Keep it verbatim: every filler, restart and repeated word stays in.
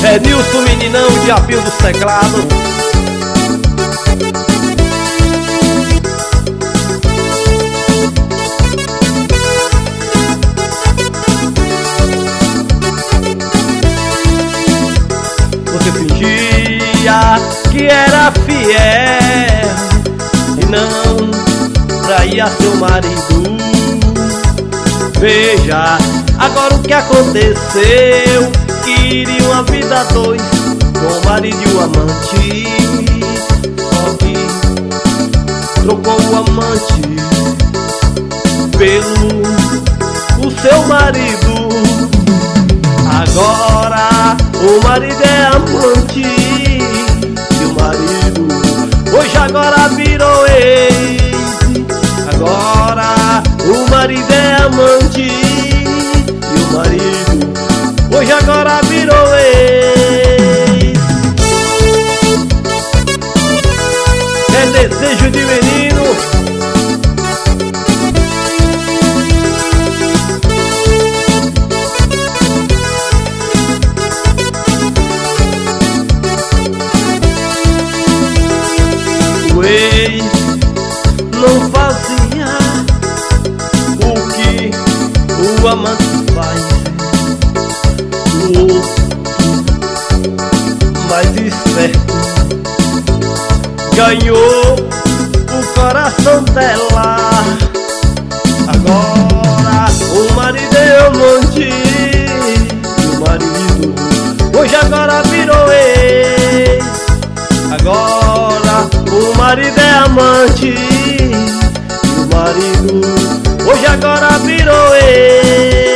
É Nilson Meninão, diabinho dos teclados. Você fingia que era fiel e não traía seu marido. Veja agora o que aconteceu. Queria uma vida a dois, com o marido e o amante. Só que trocou o amante pelo o seu marido. Agora o marido é amante e o marido hoje agora virou ex. Agora o marido é amante e o marido hoje agora virou ex. É desejo de menino. O ex não fazia o que o amante faz. Mais esperto ganhou o coração dela. Agora o marido é amante e o marido hoje agora virou ex. Agora o marido é amante e o marido hoje agora virou ex.